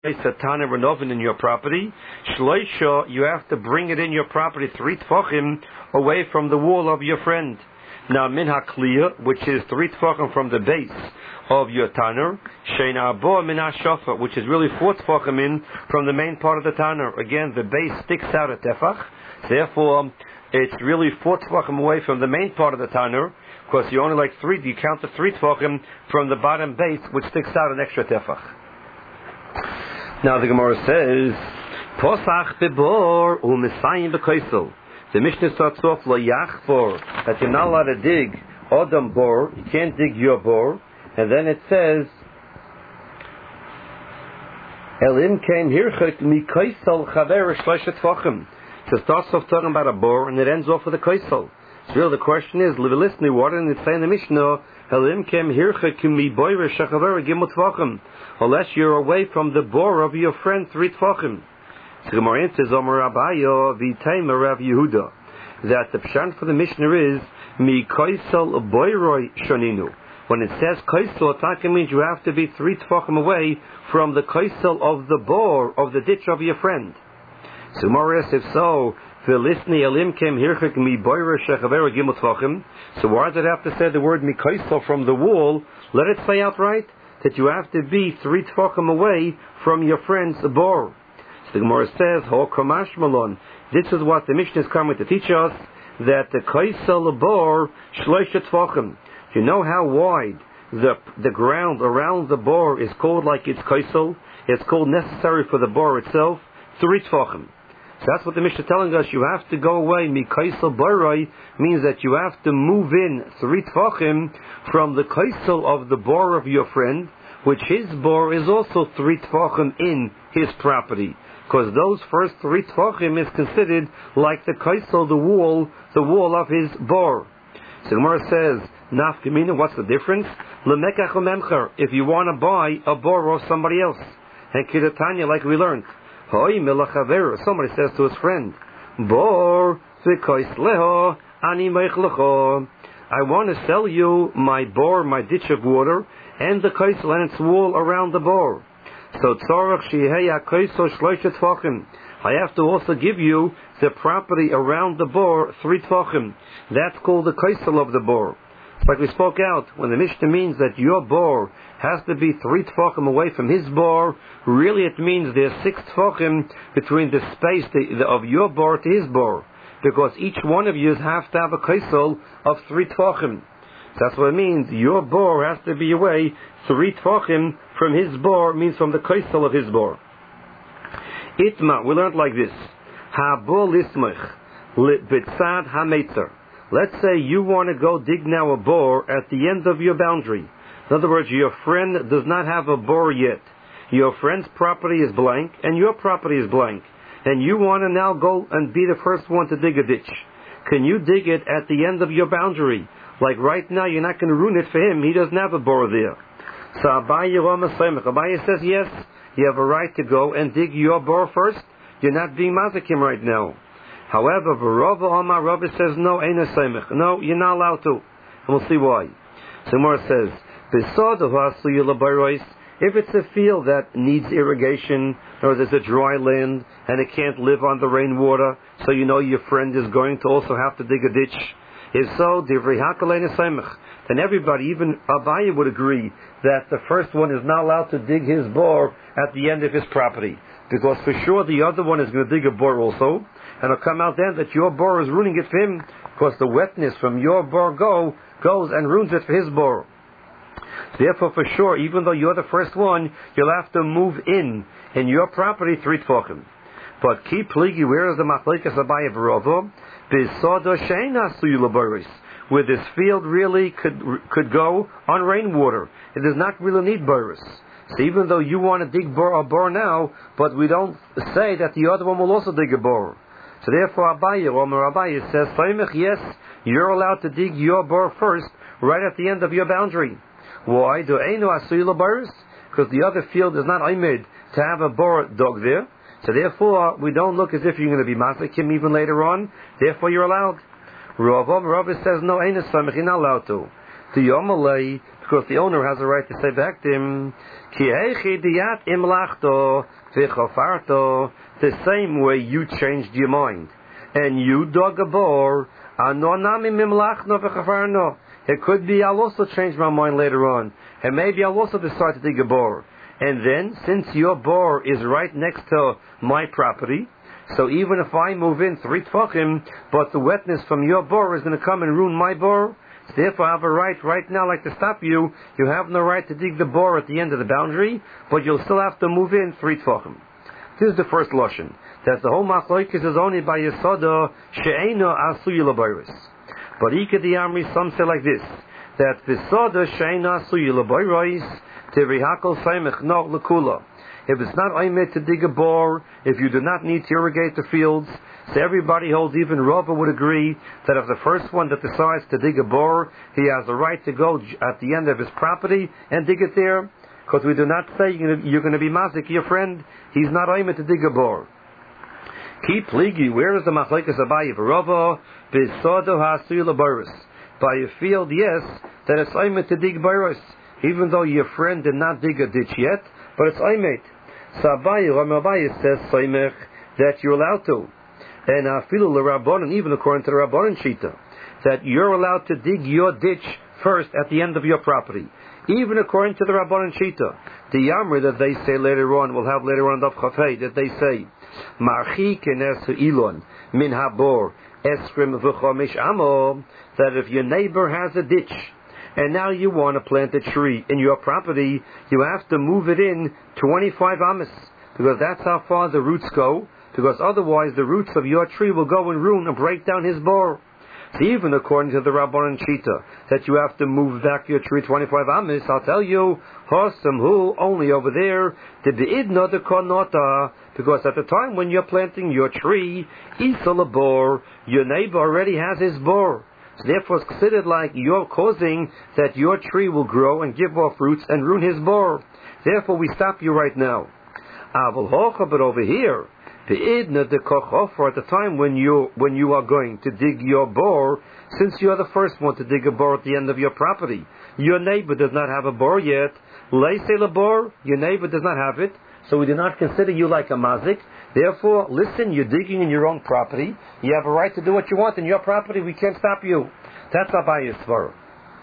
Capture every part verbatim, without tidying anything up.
Satana Renovin in your property. Shloisha, you have to bring it in your property three tfachim away from the wall of your friend. Now min hakliya, which is three tfachim from the base of your tanner. Sheina bo min hashafa, which is really four tfachim in from the main part of the tanner. Again, the base sticks out a tefach. Therefore, it's really four tfachim away from the main part of the tanner. Because you only like three, you count the three tfachim from the bottom base, which sticks out an extra tefach. Now the Gemara says, Posach bebor u'misayim b'koisel. The Mishnah starts off lo yachbor, that you're not allowed to dig odam bor, you can't dig your bor, and then it says, Elim kein hirchot mikoisel chaver shlosh tfachim. So it starts off talking about a bor, and it ends off with a koisel. So really the question is, listen, what did it say in the Mishnah? Unless you're away from the bor of your friend three tfachim. So the Gemara answers, that the pshat for the Mishnah is mi koisel boiroi shoninu. When it says koisel, it means you have to be three tfachim away from the koisel of the bor of the ditch of your friend. So the Gemara asks, if so, so why does it have to say the word mikoisel from the wall? Let it say outright that you have to be three tfachim away from your friend's bor. So the Gemara says, Ho kamash malon. This is what the Mishnah is coming to teach us, that the koisel bor shlosh tfachim. You know how wide the the ground around the bor is called, like it's koisel? It's called necessary for the bor itself, three tfachim. So that's what the Mishnah is telling us. You have to go away. Mikoisel boroi means that you have to move in three tfachim from the koisel of the bor of your friend, which his bor is also three tfachim in his property, because those first three tfachim is considered like the koisel, the wall, the wall of his bor. So the Gemara says, nafkamina, what's the difference? Lemekach umemcher, if you want to buy a bor of somebody else, and kidatanya, like we learned. Somebody says to his friend, Bor leho ani lecho. I want to sell you my bor, my ditch of water, and the koisel and its wall around the bor. So tzorach sheheya koisel shlosh tfachim. I have to also give you the property around the bor, three tfachim. That's called the koisel of the bor. Like we spoke out, when the Mishnah means that your bor has to be three tfachim away from his bor, really it means there's six tfachim between the space the, the, of your bor to his bor, because each one of you have to have a koisel of three tfachim. So that's what it means. Your bor has to be away three tfachim from his bor, means from the koisel of his bor. Itma, we learned like this: Ha bor lismich bitzad hametzer. Let's say you want to go dig now a bor at the end of your boundary. In other words, your friend does not have a bor yet. Your friend's property is blank, and your property is blank. And you want to now go and be the first one to dig a ditch. Can you dig it at the end of your boundary? Like right now, you're not going to ruin it for him. He doesn't have a bor there. So Abaye Abaye says, yes, you have a right to go and dig your bor first. You're not being mazakim right now. However, Rava Omar Rava says no, ain't a semich. No, you're not allowed to. And we'll see why. So Gemara says, if it's a field that needs irrigation, or there's a dry land and it can't live on the rainwater, so you know your friend is going to also have to dig a ditch. If so, then everybody, even Abaye, would agree that the first one is not allowed to dig his bor at the end of his property, because for sure the other one is going to dig a bor also. And it'll come out then that your bor is ruining it for him, because the wetness from your bor go goes and ruins it for his bor. Therefore, for sure, even though you're the first one, you'll have to move in in your property three tfachim. But keep pligi, where is the machlekes Abaye v'Rava? B'sodo she'ein asuy l'boros, where this field really could could go on rainwater. It does not really need boros. So even though you want to dig bor, a bor now, but we don't say that the other one will also dig a bor. So therefore, Abaye, Omer Abaye says, yes, you're allowed to dig your bor first, right at the end of your boundary. Why? Because the other field is not aimed to have a bor dug there. So therefore, we don't look as if you're going to be masakim even later on. Therefore, you're allowed. Rav Rav says, no, ain't a samech, you're not allowed to. The Yomalei, because the owner has a right to say back to him, Ki eichi diyat imlachto v'chofarto, the same way you changed your mind, and you dug a bore, anonami mimlachno v'chofarno. It could be I'll also change my mind later on, and maybe I'll also decide to dig a bore. And then, since your bore is right next to my property, so even if I move in three tefachim, but the wetness from your bore is going to come and ruin my bore, so therefore I have a right right now, like to stop you. You have no right to dig the bore at the end of the boundary, but you'll still have to move in three tefachim. This is the first lashon, that the whole machlokes is only by Yesoda she'eino asuy l'bayros. But Ika the Amri, some say like this, that Yesoda she'eino asuy l'bayros tivihakol seimech no l'kula. If it's not oimet to dig a bore, if you do not need to irrigate the fields, so everybody holds, even Rava would agree, that if the first one that decides to dig a bore, he has the right to go at the end of his property and dig it there, because we do not say you're going to be mazik, your friend, he's not oimet to dig a bore. Keep pligi, where is the machlekes Abaye v'Rava? B'sodo ha'asuy l'bayros. By a field, yes, that it's oimet to dig bayros, even though your friend did not dig a ditch yet, but it's oimet. So Abaye, Rami Abaye says soimech, that you're allowed to. And afilu l'Rabbanan, even according to the Rabbanan Shita, that you're allowed to dig your ditch first at the end of your property. Even according to the Rabbanan Shita, the Yamri that they say later on, we'll have later on Daf Chafei, that they say, Marchi kenesu ilon min habor eskrim v'chomish amo, that if your neighbor has a ditch, and now you want to plant a tree in your property, you have to move it in twenty-five amas, because that's how far the roots go, because otherwise the roots of your tree will go and ruin and break down his bore. So even according to the Rabbanan Shita, that you have to move back your tree twenty-five amas, I'll tell you, Hosam hu, only over there, the beidna de konota, because at the time when you're planting your tree, Isa bore, your neighbor already has his bore. So therefore it's considered like you're causing that your tree will grow and give off roots and ruin his bore. Therefore we stop you right now. Aval hocha, but over here, the idna de kochofer, at the time when you when you are going to dig your bore, since you are the first one to dig a bore at the end of your property, your neighbor does not have a bore yet. Leise le bore, your neighbor does not have it, so we do not consider you like a mazik. Therefore, listen, you're digging in your own property. You have a right to do what you want in your property. We can't stop you. That's Abaye's svara.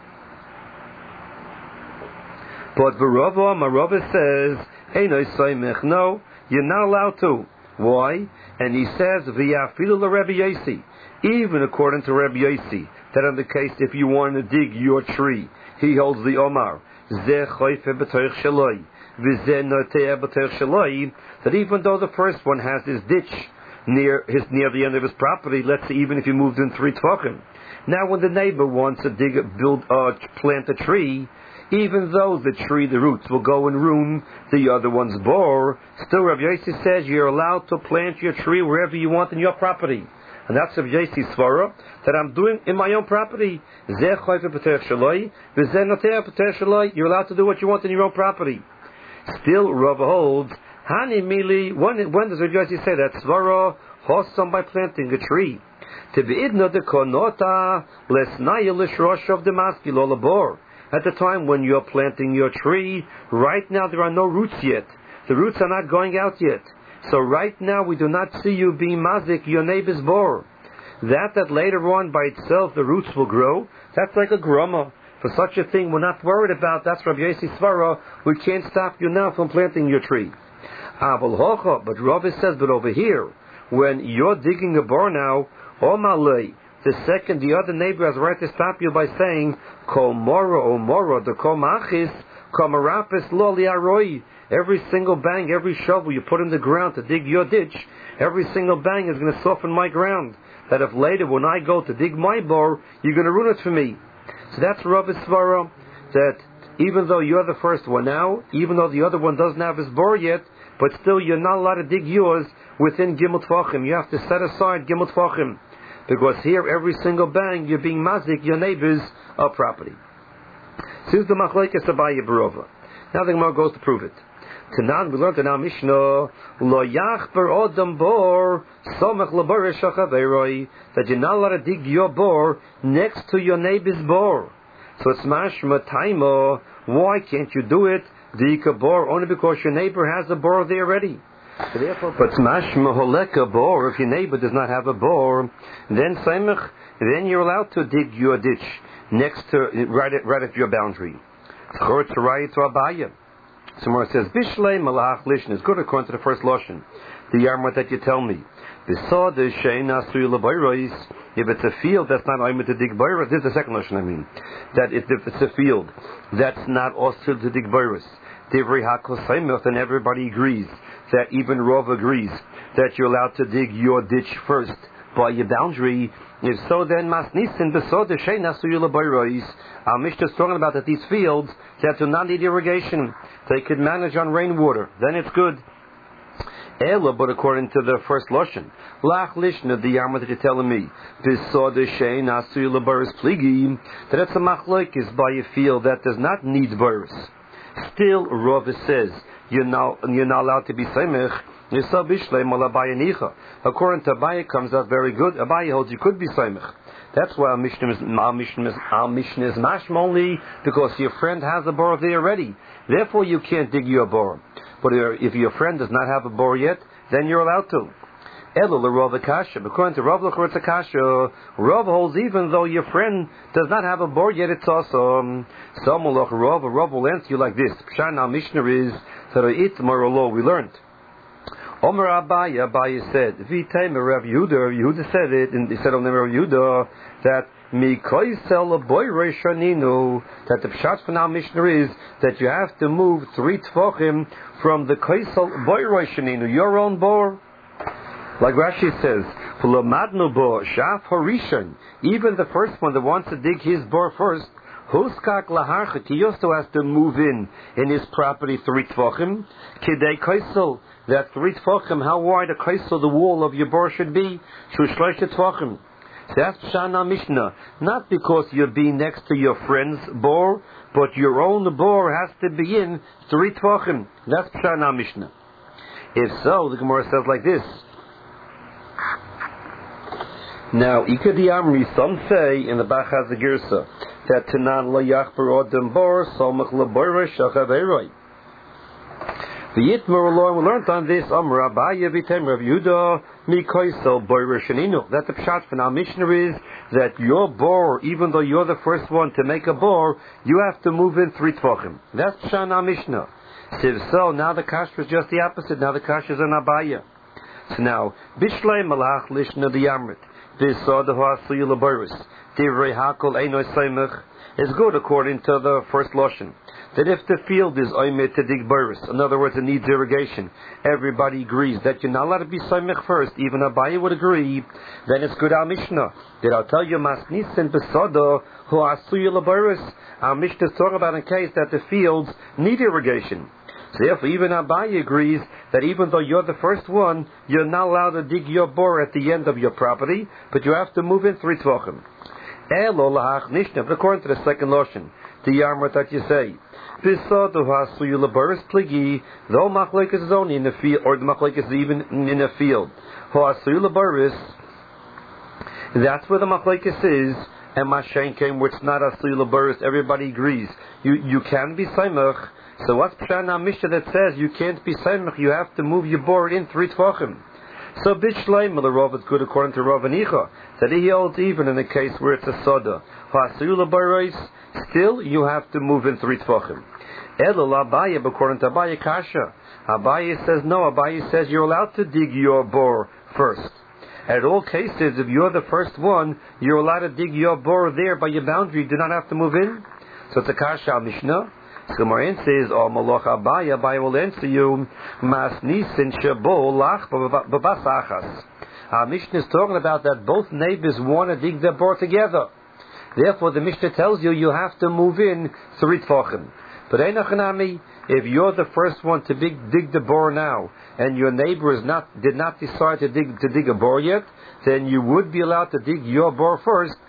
But V'Rava, Marava says, Einoi soimech, no, you're not allowed to. Why? And he says, V'yafilu l'Rebbe Yosi, even according to Rebbe Yosi, that in the case if you want to dig your tree, he holds the Omar, Zeh choife b'toich shaloi, V'zeh noteah b'toich shaloi, that even though the first one has his ditch near his near the end of his property, let's say even if he moved in three tvachim, now when the neighbor wants to dig, build, uh, plant a tree, even though the tree, the roots will go and ruin the other one's bore, still Rabbi Yossi says you're allowed to plant your tree wherever you want in your property. And that's Rabbi Yossi's svara, that I'm doing in my own property. You're allowed to do what you want in your own property. Still, Rav holds, Hani Mili, when, when does Rabbi Yossi say that? Svara, hosam by planting a tree. To be idna de konota, lesnaya lishrosh of the maskil olabor. At the time when you're planting your tree, right now there are no roots yet. The roots are not going out yet. So right now we do not see you being mazik your neighbor's bore. That that later on by itself the roots will grow, that's like a groma. For such a thing we're not worried about. That's Rabbi Yossi svara. We can't stop you now from planting your tree. Aval hocha, but Rabbi says, but over here, when you're digging a bore now, omalei, the second, the other neighbor has a right to stop you by saying, Kol mora o mora, the kol machis, kol marapis lo liaroi. Every single bang, every shovel you put in the ground to dig your ditch, every single bang is going to soften my ground. That if later when I go to dig my bore, you're going to ruin it for me. So that's Rabbi Svara, that even though you're the first one now, even though the other one doesn't have his bore yet, but still you're not allowed to dig yours within Gimel Tvachim. You have to set aside Gimel Tvachim. Because here, every single bang, you're being mazik your neighbor's uh, property. Since the machlekes Abaye Barova. Now the Gemara goes to prove it. Tanan, we learned in our Mishnah, Lo yachber odam bor, somech lebor shachaveroi, that you're not allowed to dig your bore next to your neighbor's bore. So it's mashma taima. Why can't you do it? Dika bor, only because your neighbor has a bor there already. So therefore, but mashma holeka bor. If your neighbor does not have a bor, then saimach, then you're allowed to dig your ditch next to right at right at your boundary. Chor to right to abaya. Somewhere it says bishlei malach lishn is good according to the first lashon. The yarmut that you tell me. Besod the shein asui lebayros. If it's a field that's not aimed to dig bayros, this is the second lashon. I mean, that if it's a field that's not also to dig bayros, divrei hakol saimach, then everybody agrees that even Rav agrees that you're allowed to dig your ditch first by your boundary. If so, then masnisin besod the shein asui lebayros. Our Mishnah is talking about that these fields that do not need irrigation, they could manage on rainwater. Then it's good. Ela, but according to the first lashon, lach lishna, the yarmah that you're telling me, besod the shein asui lebayros pligi, that it's a machlokes by a field that does not need bayros. Still, Rav says you're not you're not allowed to be samech. According to Abaye, comes out very good. Abaye holds you could be samech. That's why our Mishnah is our Mishnah is, our Mishnah is mashma only because your friend has a bor there already. Therefore, you can't dig your bor. But if your friend does not have a bor yet, then you're allowed to. Elo Rav Akasha. According to Rav Lachor Akasha, Rav holds even though your friend does not have a bor yet, it's also some Rav. Rav will answer you like this. Pshan our Mishnah is that it law we learned. Omer Abaye, Abaye said, V'tei Rav Yehuda, Yehuda said it, and he said on the Rav Yehuda that Mikoisel a boy Reshaninu, that the pshat from our Mishnah is that you have to move three tefachim from the Koisel boy Reshaninu, your own bor. Like Rashi says, V'lomadnu bo shaf harishon, even the first one that wants to dig his bor first, Huskak laharchet, he also has to move in in his property three tefachim. Kidei Koisel, that three tefachim, how wide a kaisel the wall of your bor should be? Shushlosh tefachim. So that's Shana Mishnah. Not because you're being next to your friend's bor, but your own bor has to be in three tefachim. That's Shana Mishnah. If so, the Gemara says like this. Now, Ikadi Amri, some say in the Bachaz Girsa that Tanan lo yachbar odem bor somach lebor shachav eroi. The Yitmer alone we learned on this Amr Abaye v'tem Rav Yehuda mikoisel bor sheninu. That the pshat from our Mishnah is that your bor, even though you're the first one to make a bor, you have to move in three tefachim. That's pshat our Mishnah. So, so now the kasha is just the opposite. Now the kasha is an Abaye. So now bishlei malach lishna the yamrit bisod ha'asuy lebaris divrei hakol eino seimach is good according to the first lashon. That if the field is oimed to dig baris, in other words, it needs irrigation, everybody agrees that you're not allowed to be soymech first, even Abaye would agree, then it's good our Mishnah. That I'll tell you, masnisen besodo hu asuy lebaris. Our Mishnah is talking about in case that the fields need irrigation. So therefore, even Abaye agrees that even though you're the first one, you're not allowed to dig your bor at the end of your property, but you have to move in three tefachim. Elo lahach nishna, but according to the second lotion, the yarmut that you say, Bisod ha'asuy lebaris pligi, though machlekes is only in the field, or the machlekes is even in a field. Ha'asuy lebaris, that's where the machlekes is, and mashen came where it's not asuy lebaris. Everybody agrees. You you can be saimach. So what's pshana mishnah that says you can't be saimach? You have to move your bor in three tefachim. So bishleim the Rav is good according to Rav Anicha that he holds even in a case where it's a soda. Ha'asuy lebaris. Still, you have to move in three tefachim. Elul Abaye, according to Abaye Kasha, Abaye says no. Abaye says you're allowed to dig your bor first. At all cases, if you're the first one, you're allowed to dig your bor there by your boundary. You do not have to move in. So it's a Kasha Mishnah. So Gemara says, "Oh Malach Abaye, Abaye will answer you, Mas Nisin Shabo Lach Babasachas." Our Mishnah is talking about that both neighbors want to dig their bor together. Therefore, the Mishnah tells you you have to move in three tefachim. But Einachanami, if you're the first one to dig, dig the bor now, and your neighbor is not did not decide to dig to dig a bor yet, then you would be allowed to dig your bor first